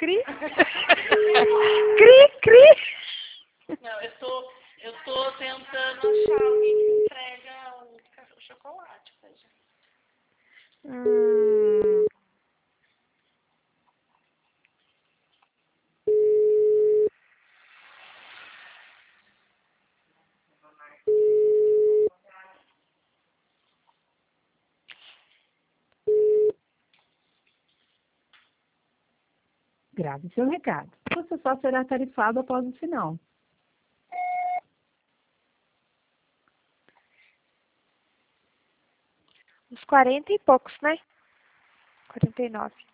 cri. Cri, cri. Não, eu tô tentando achar alguém que entrega o chocolate pra gente. Grave seu recado. Você só será tarifado após o sinal. Uns 40 e poucos, né? 49.